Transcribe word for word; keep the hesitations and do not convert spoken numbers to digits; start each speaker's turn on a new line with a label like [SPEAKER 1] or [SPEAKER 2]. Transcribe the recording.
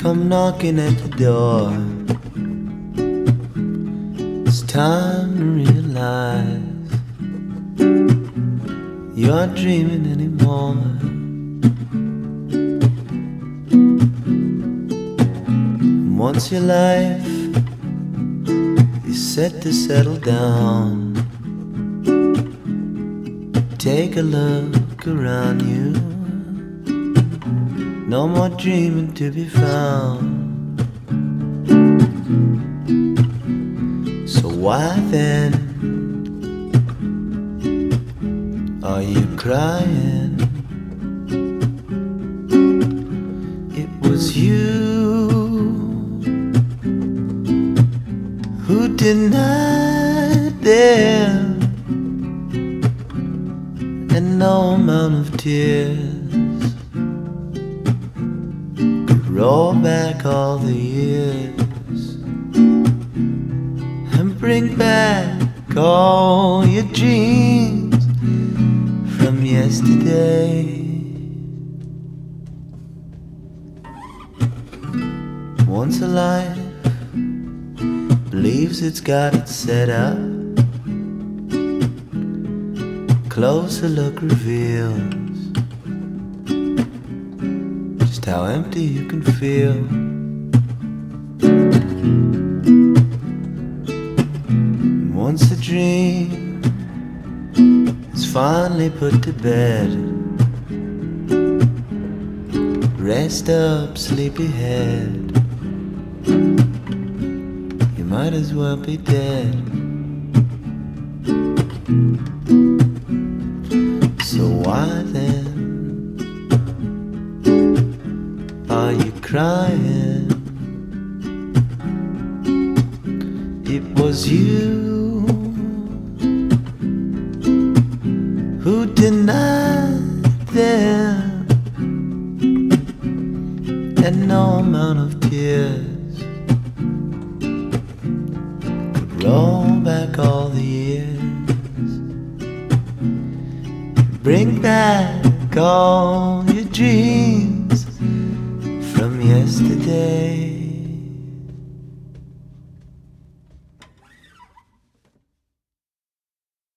[SPEAKER 1] come knocking at the door. It's time to realize you aren't dreaming anymore. And once your life is set to settle down, take a look around you. No more dreaming to be found. So why then are you crying? It was you who denied them, and no amount of tears roll back all the years and bring back all your dreams from yesterday. Once a life believes it's got it set up, closer look reveals how empty you can feel. And once a dream is finally put to bed, rest up, sleepyhead, you might as well be dead. So why then are you crying? It was you who denied them, and no amount of tears could roll back all the years, bring back all your dreams from yesterday.